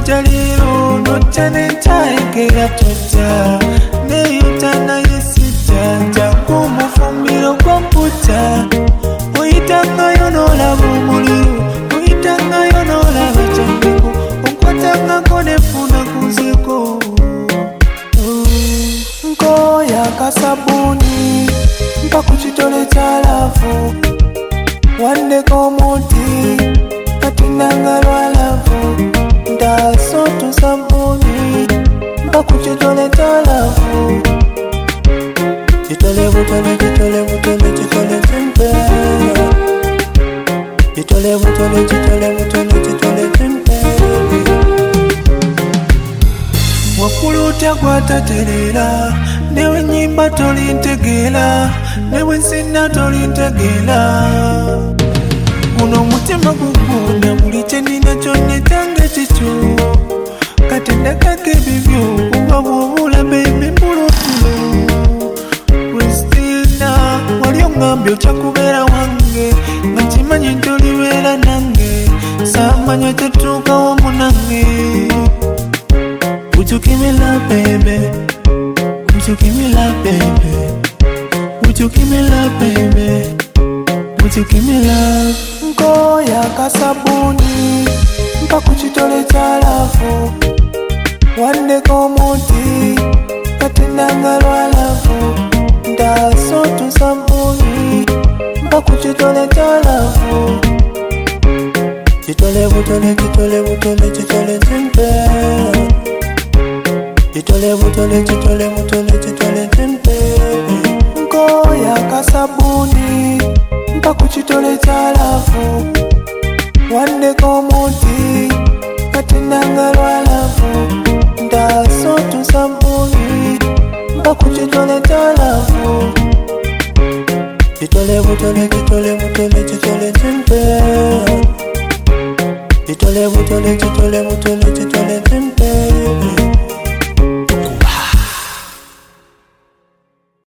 jaliro notane taekera tota neyutana yesita jakumu fumbiro kwa mputa oyitanga yonola bumuliro oyitanga yonola bachamiko onkwatanga konefuna kuziko nko ya kasabuni mpa kuchitole chalafu wande komuti katinanga lwalafu ndaso tusabuni mpa kuchitole chalafu chitole butole chitole butole chitole chimpe chitole butole chitole butole chitole chimpe wakuluta gwataterera newe nyimba tolintegera newe nsina tolintegera uno mutima gugunda buli kyenina kyonna kyange kikyo katenda kake bibyo uba bw'obula bebi mbulutulo Christina wali ongambye otya kubeera wange nga kimanyi nti olibeera nange saamanya tetuukawo munange Would you give me love, baby? Would you give me love, baby? Would you give me love, baby? Would you give me love? Nko ya kasabuni mpa kuchitole chalafu wande komuti katinanga lwalafu ndaso tusabuni mpa kuchitole chalafu chitole butole chitole butole chitole chimpe chitole butole chitole butole chitole chimpe nko ya kasabuni mpa kuchitole chalafu wande komuti katinanga lwalafu ndaso tusabuni mpa kuchitole chalafu chitole butole chitole butole chitole chimpe chitole butole chitole butole chitole chimpe